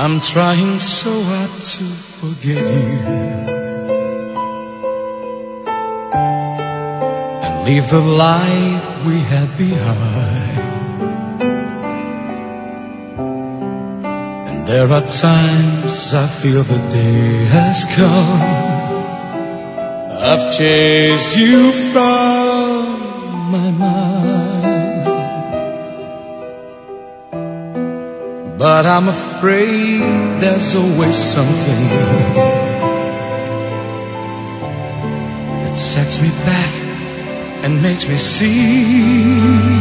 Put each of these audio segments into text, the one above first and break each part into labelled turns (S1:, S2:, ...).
S1: I'm trying so hard to forget you and leave the life we had behind. And there are times I feel the day has come. I've chased you from my mind, but I'm afraid there's always something that sets me back and makes me see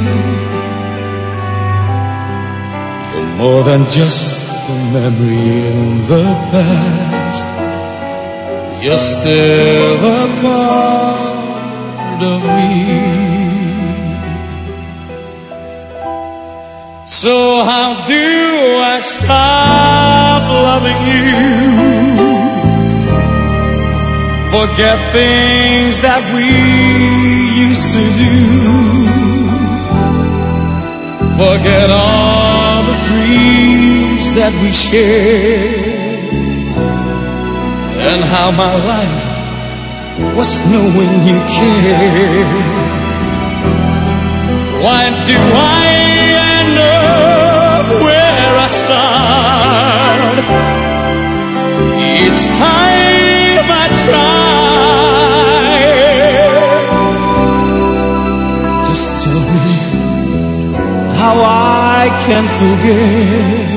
S1: you're more than just the memory in the past. You're still a part of me. So how do I stop loving you? Forget things that we used to do. Forget all the dreams that we shared, and how my life was knowing you cared. Why do I end up where I start? Each time I try. Just tell me how I can forget,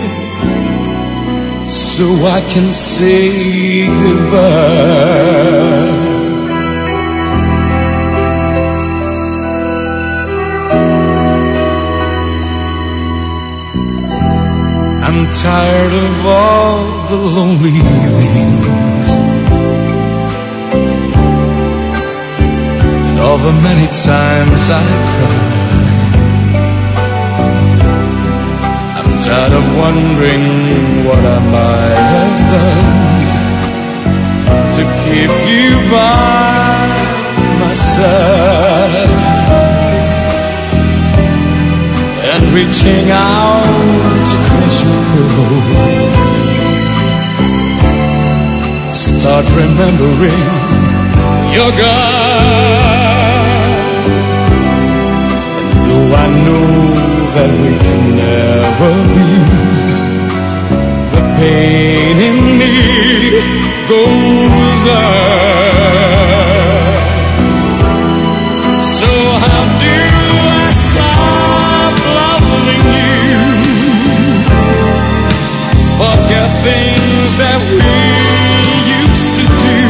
S1: so I can say goodbye. I'm tired of all the lonely evenings and all the many times I cried. I'm tired of wondering what I might have done to keep you by my side, and reaching out to caress your pillow. Start remembering you're gone. And though I know that we can never be, the pain in me goes on. So how do I stop loving you? Forget things that we used to do.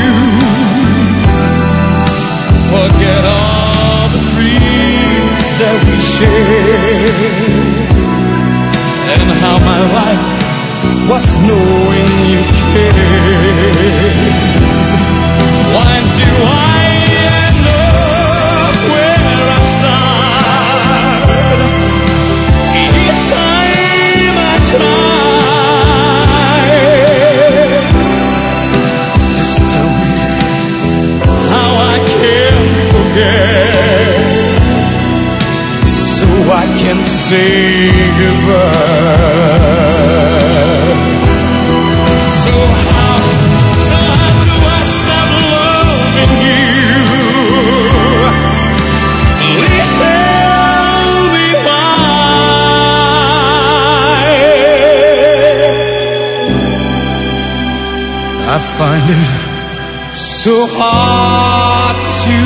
S1: Forget all the dreams that we shared, and how my life was knowing you cared. Why do I end up where I start? Each time I try. Just tell me how I can forget, so I can say goodbye. So how do I stop loving you? Please tell me why. I find it so hard to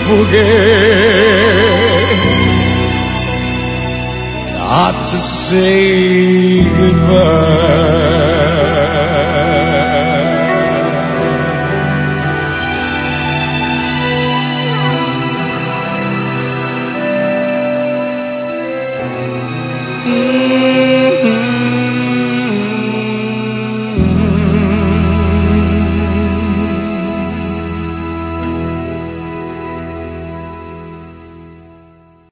S1: forget, hard to say goodbye.